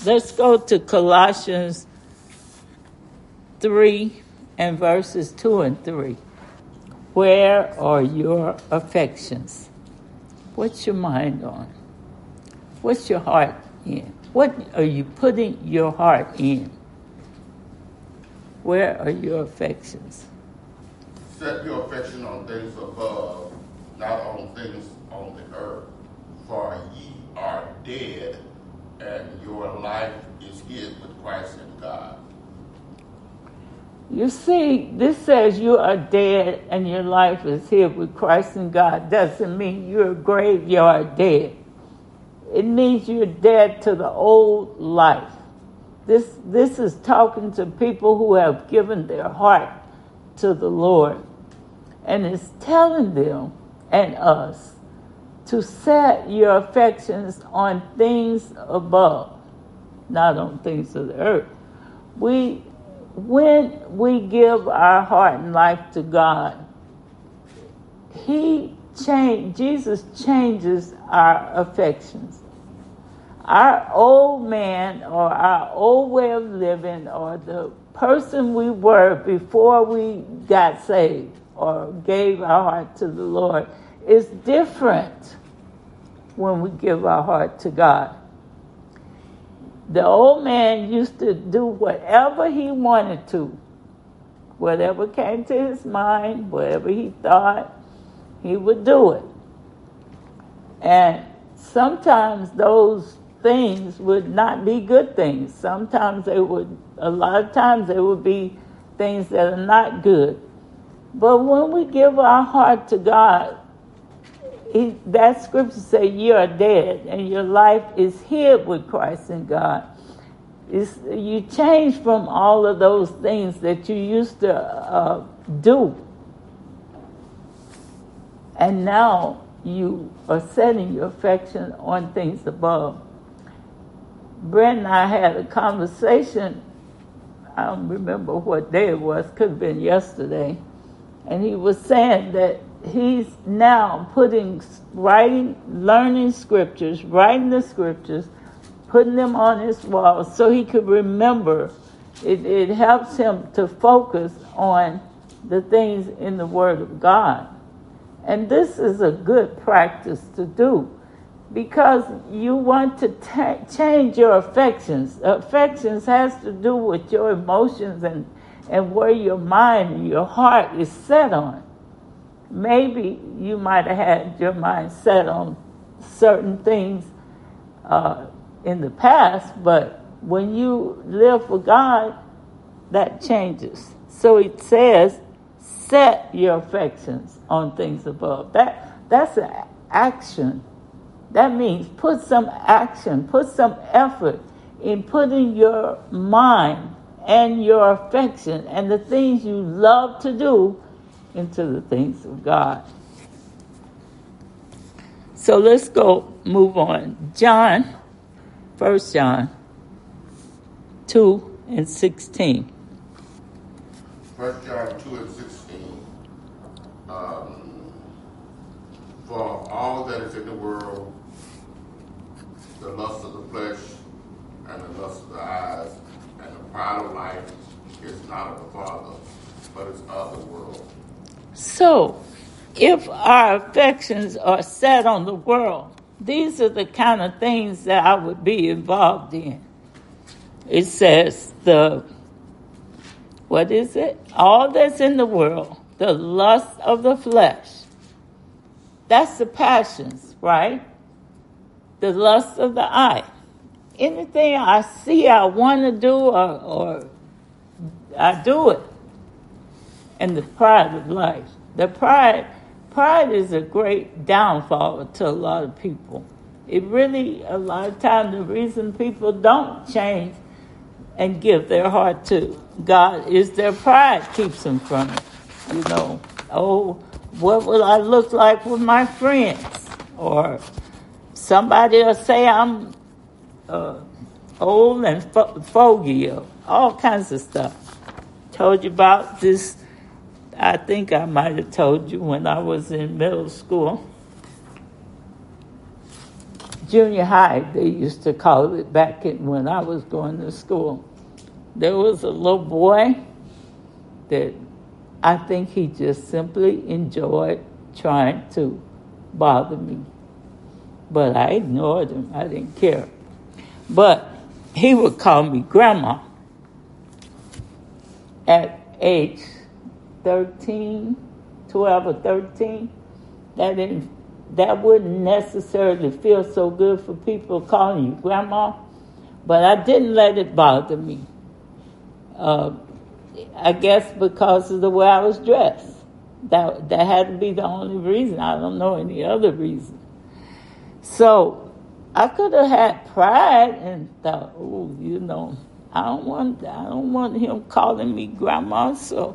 Let's go to Colossians 3 and verses 2 and 3. Where are your affections? What's your mind on? What's your heart in? What are you putting your heart in? Where are your affections? Set your affection on things above, not on things on the earth. For ye are dead, and your life is hid with Christ in God. You see, this says you are dead and your life is hid with Christ in God. Doesn't mean you're graveyard dead. It means you're dead to the old life. This is talking to people who have given their heart to the Lord. And it's telling them and us to set your affections on things above, not on things of the earth. When we give our heart and life to God, Jesus changes our affections. Our old man or our old way of living or the person we were before we got saved or gave our heart to the Lord is different when we give our heart to God. The old man used to do whatever he wanted to. Whatever came to his mind, whatever he thought, he would do it. And sometimes those things would not be good things. A lot of times they would be things that are not good. But when we give our heart to God, that scripture says you are dead and your life is hid with Christ in God. You change from all of those things that you used to do. And now you are setting your affection on things above. Brent and I had a conversation, I don't remember what day it was, could have been yesterday, and he was saying that he's now learning scriptures, writing the scriptures, putting them on his wall so he could remember. It helps him to focus on the things in the Word of God. And this is a good practice to do because you want to change your affections. Affections has to do with your emotions and where your mind and your heart is set on. Maybe you might have had your mind set on certain things in the past, but when you live for God, that changes. So it says, set your affections on things above. That's an action. That means put some action, put some effort in putting your mind and your affection and the things you love to do into the things of God. So let's move on. 1 John 2 and 16. 1 John 2 and 16. For all that is in the world, the lust of the flesh and the lust of the eyes and the pride of life is not of the Father, but is of the world. So, if our affections are set on the world, these are the kind of things that I would be involved in. It says what is it? All that's in the world, the lust of the flesh. That's the passions, right? The lust of the eye. Anything I see I want to do or I do it. And the pride of life. The pride is a great downfall to a lot of people. It really, a lot of times, the reason people don't change and give their heart to God is their pride keeps them from it. You know, what will I look like with my friends? Or somebody will say I'm old and foggy, or all kinds of stuff. Told you about this. I think I might have told you when I was in middle school. junior high, they used to call it back when I was going to school. There was a little boy that I think he just simply enjoyed trying to bother me. But I ignored him. I didn't care. But he would call me Grandma. At age 13, 12 or 13, that wouldn't necessarily feel so good for people calling you Grandma, but I didn't let it bother me. I guess because of the way I was dressed. That had to be the only reason. I don't know any other reason. So I could have had pride and thought, I don't want him calling me Grandma. So,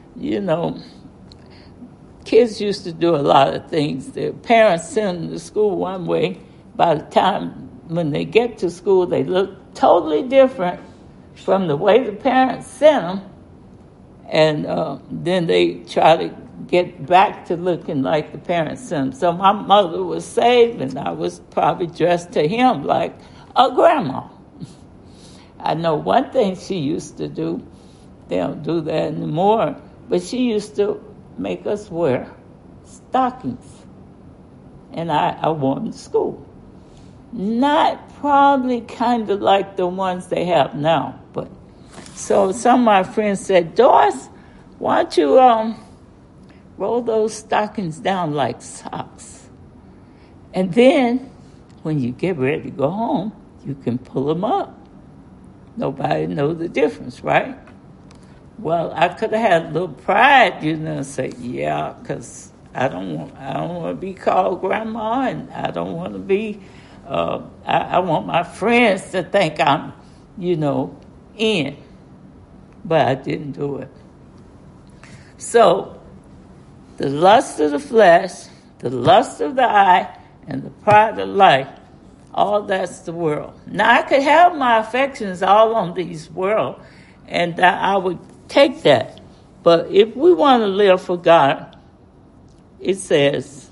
kids used to do a lot of things. Their parents send them to school one way. By the time when they get to school, they look totally different from the way the parents sent them. And then they try to get back to looking like the parents sent them. So my mother was saved, and I was probably dressed to him like a grandma. I know one thing she used to do. They don't do that anymore. But she used to make us wear stockings. And I wore them to school. Not probably kind of like the ones they have now. But so some of my friends said, Doris, why don't you roll those stockings down like socks? And then when you get ready to go home, you can pull them up. Nobody knows the difference, right? Well, I could have had a little pride, and say, yeah, because I don't want to be called Grandma, and I don't want to be. I want my friends to think I'm, in. But I didn't do it. So, the lust of the flesh, the lust of the eye, and the pride of life, all that's the world. Now, I could have my affections all on these world, and I would take that. But if we want to live for God, it says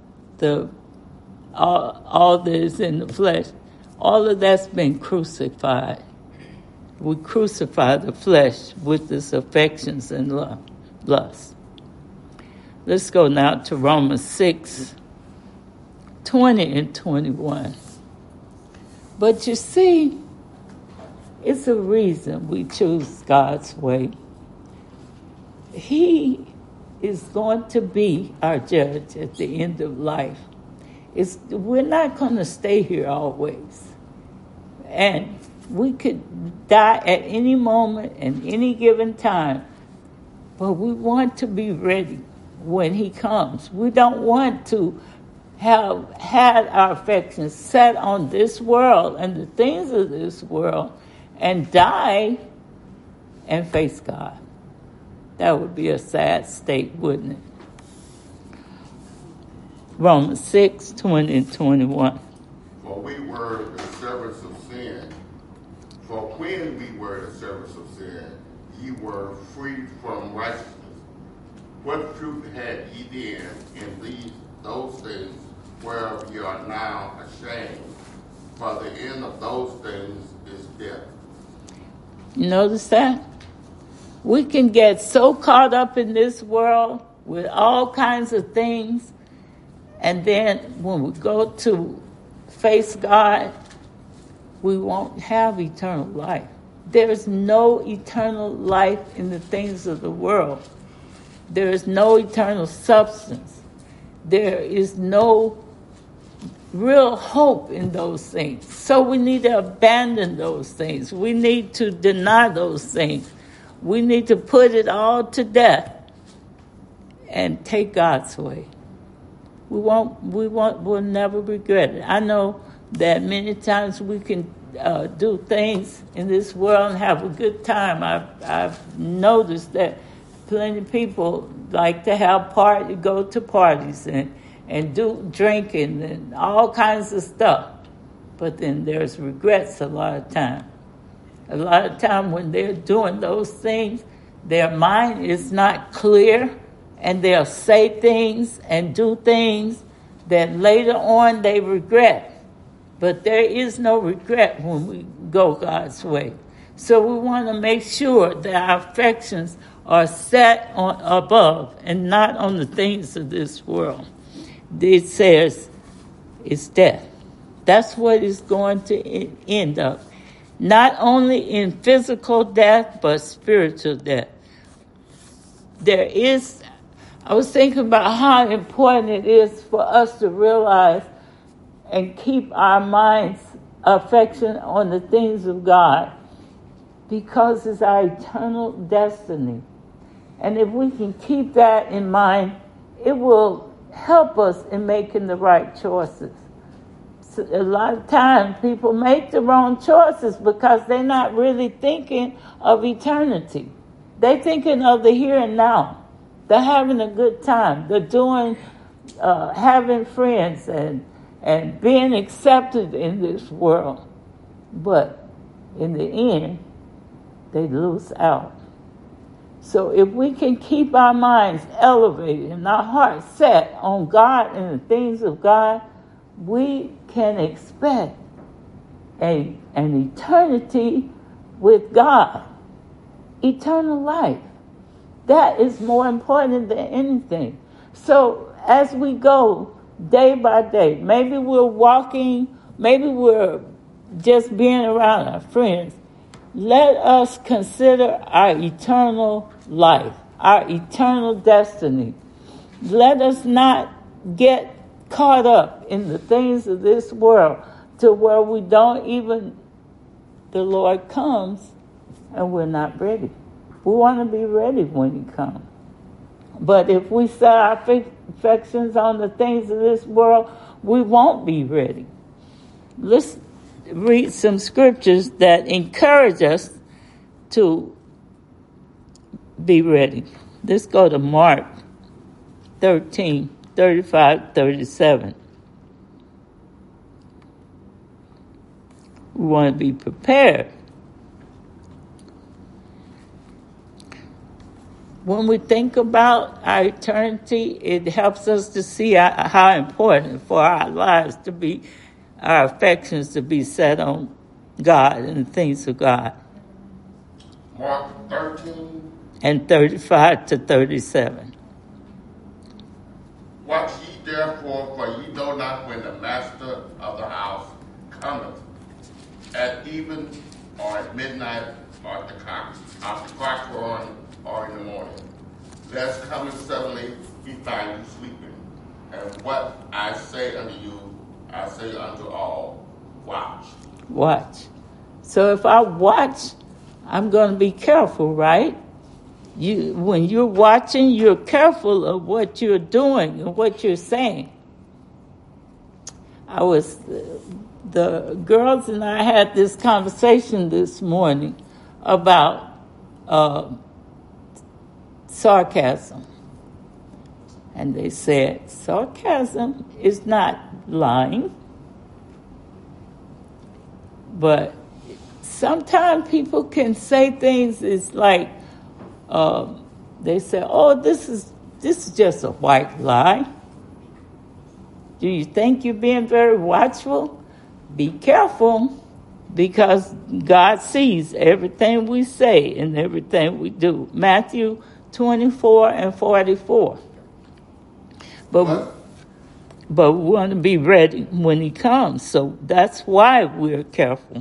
all that is in the flesh, all of that's been crucified. We crucify the flesh with its affections and lust. Let's go now to Romans 6, 20 and 21. But you see, it's a reason we choose God's way. He is going to be our judge at the end of life. We're not going to stay here always. And we could die at any moment and any given time. But we want to be ready when he comes. We don't want to have had our affections set on this world and the things of this world and die and face God. That would be a sad state, wouldn't it? Romans 6, 20 and 21. For we were the servants of sin. For when we were the servants of sin, ye were freed from righteousness. What fruit had ye then in those things whereof ye are now ashamed? For the end of those things is death. You notice that? We can get so caught up in this world with all kinds of things, and then when we go to face God, we won't have eternal life. There is no eternal life in the things of the world. There is no eternal substance. There is no real hope in those things. So we need to abandon those things. We need to deny those things. We need to put it all to death and take God's way. We'll never regret it. I know that many times we can do things in this world and have a good time. I've noticed that plenty of people like to go to parties and do drinking and all kinds of stuff. But then there's regrets a lot of time. A lot of time when they're doing those things, their mind is not clear, and they'll say things and do things that later on they regret. But there is no regret when we go God's way. So we want to make sure that our affections are set on above and not on the things of this world. It says it's death. That's what it's going to end up. Not only in physical death, but spiritual death. I was thinking about how important it is for us to realize and keep our minds affection on the things of God, because it's our eternal destiny. And if we can keep that in mind, it will help us in making the right choices. So a lot of times people make the wrong choices because they're not really thinking of eternity. They're thinking of the here and now. They're having a good time. They're doing, having friends and being accepted in this world. But in the end, they lose out. So if we can keep our minds elevated and our hearts set on God and the things of God, we can expect an eternity with God, eternal life. That is more important than anything. So as we go day by day, maybe we're walking, maybe we're just being around our friends, let us consider our eternal life, our eternal destiny. Let us not get caught up in the things of this world to where we don't even, the Lord comes and we're not ready. We want to be ready when He comes. But if we set our affections on the things of this world, we won't be ready. Let's read some scriptures that encourage us to be ready. Let's go to Mark 13, 35, 37. We want to be prepared. When we think about our eternity, it helps us to see how important for our lives to be, our affections to be set on God and the things of God. Mark 13. And 35 to 37. Watch ye therefore, for ye know not when the master of the house cometh, at even or at midnight, or at the cock or in the morning. Lest coming suddenly he find you sleeping. And what I say unto you, I say unto all, watch. Watch. So if I watch, I'm going to be careful, right? When you're watching, you're careful of what you're doing and what you're saying. The girls and I had this conversation this morning about sarcasm. And they said, sarcasm is not lying. But sometimes people can say things, it's like, they say, oh, this is just a white lie. Do you think you're being very watchful? Be careful, because God sees everything we say and everything we do. Matthew 24 and 44. But we want to be ready when He comes, so that's why we're careful.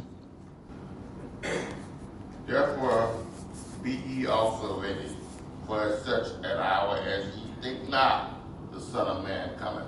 Therefore, be ye also ready, for such an hour as ye think not, the Son of Man cometh.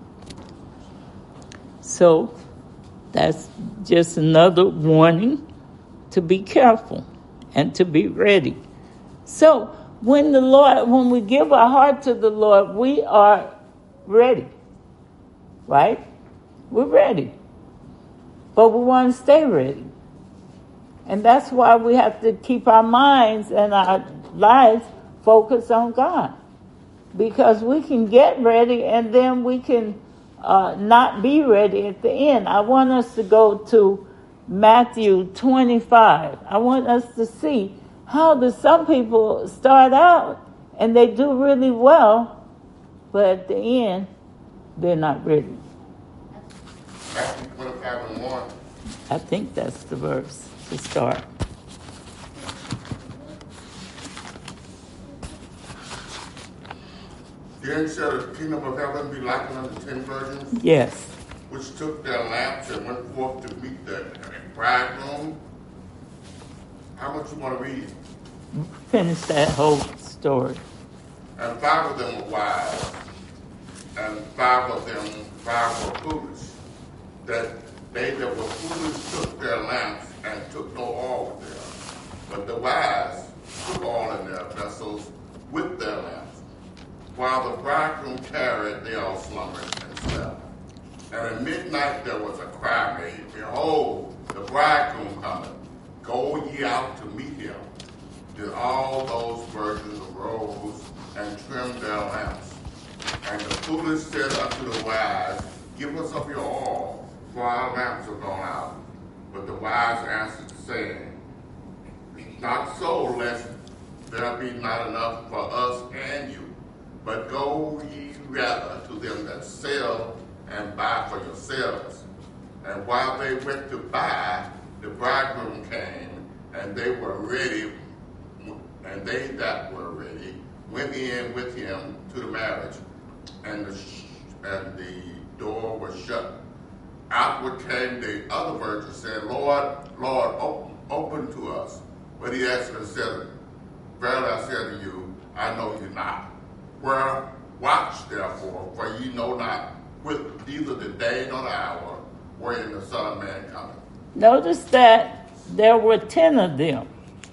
So that's just another warning to be careful and to be ready. So when we give our heart to the Lord, we are ready, right? We're ready, but we want to stay ready. And that's why we have to keep our minds and our lives focused on God. Because we can get ready and then we can not be ready at the end. I want us to go to Matthew 25. I want us to see how some people start out and they do really well, but at the end, they're not ready. Matthew 25 and 1. I think that's the verse to start. Then shall the kingdom of heaven be likened unto 10 virgins, Yes. which took their lamps and went forth to meet the bridegroom. How much you want to read? Finish that whole story. And 5 of them were wise, and 5 were foolish. That they that were foolish took their lamps and took no oil with them. But the wise took oil in their vessels with their lamps. While the bridegroom tarried, they all slumbered and slept. And at midnight there was a cry made, Behold, the bridegroom cometh. Go ye out to meet him. Then all those virgins arose and trimmed their lamps. And the foolish said unto the wise, Give us of your oil, for our lamps are gone out. But the wise answered, saying, Not so, lest there be not enough for us and you. But go ye rather to them that sell and buy for yourselves. And while they went to buy, the bridegroom came, and they were ready, and they that were ready went in with him to the marriage, and the door was shut. Outward came the other virgins, saying, Lord, Lord, open to us. But he answered and said, Verily I say to you, I know you not. Watch therefore, for ye know not neither the day nor the hour wherein the Son of Man cometh. Notice that there were 10 of them.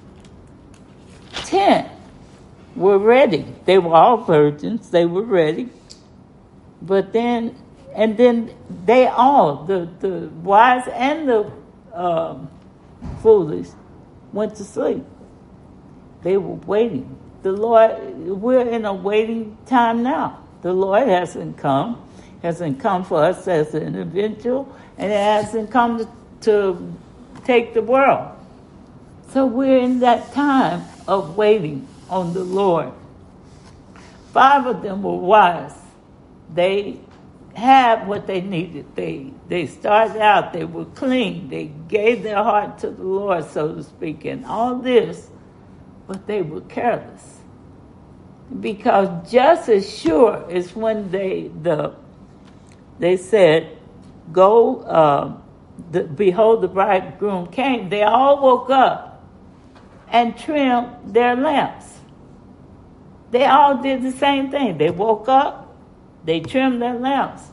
10 were ready. They were all virgins. They were ready. But then they all, the wise and the foolish, went to sleep. They were waiting. The Lord, we're in a waiting time now. The Lord hasn't come for us as an individual, and it hasn't come to take the world. So we're in that time of waiting on the Lord. 5 of them were wise. They had what they needed. They started out, they were clean. They gave their heart to the Lord, so to speak, and all this, but they were careless. Because just as sure as when they said, Go, behold, the bridegroom came, they all woke up and trimmed their lamps. They all did the same thing. They woke up, they trimmed their lamps.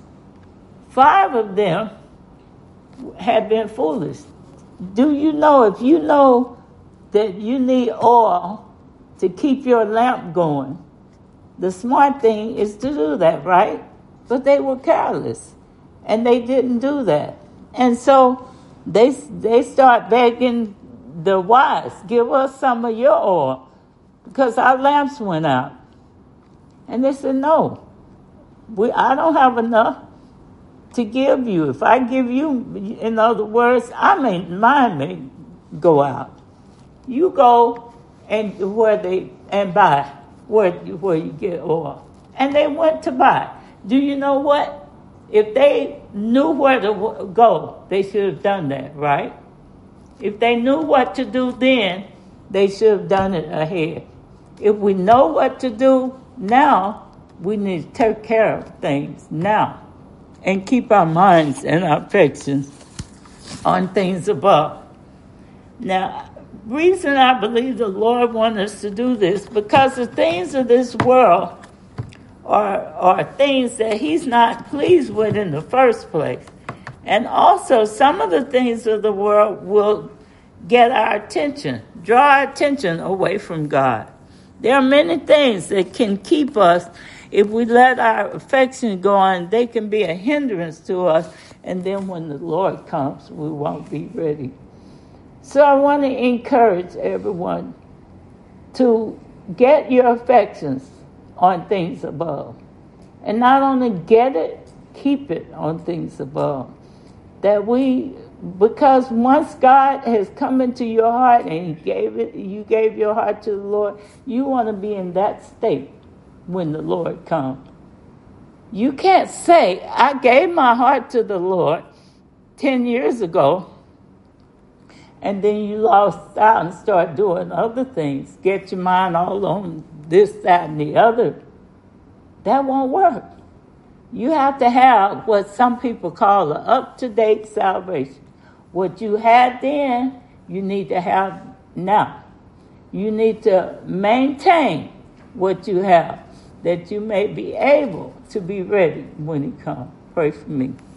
5 of them had been foolish. Do you know, if you know that you need oil to keep your lamp going, the smart thing is to do that, right? But they were careless, and they didn't do that. And so they start begging the wise, give us some of your oil, because our lamps went out. And they said, no, I don't have enough to give you. If I give you, in other words, mine may go out. You go and buy where you get oil. And they went to buy. Do you know what? If they knew where to go, they should have done that, right? If they knew what to do then, they should have done it ahead. If we know what to do now, we need to take care of things now and keep our minds and our affections on things above. Now, reason I believe the Lord wants us to do this, because the things of this world are things that he's not pleased with in the first place. And also, some of the things of the world will get our attention, draw our attention away from God. There are many things that can keep us, if we let our affection go on, they can be a hindrance to us, and then when the Lord comes, we won't be ready. So I want to encourage everyone to get your affections on things above. And not only get it, keep it on things above. Because once God has come into your heart and you gave your heart to the Lord, you want to be in that state when the Lord comes. You can't say, I gave my heart to the Lord 10 years ago, and then you lost out and start doing other things, get your mind all on this, that, and the other, that won't work. You have to have what some people call an up-to-date salvation. What you had then, you need to have now. You need to maintain what you have, that you may be able to be ready when he comes. Pray for me.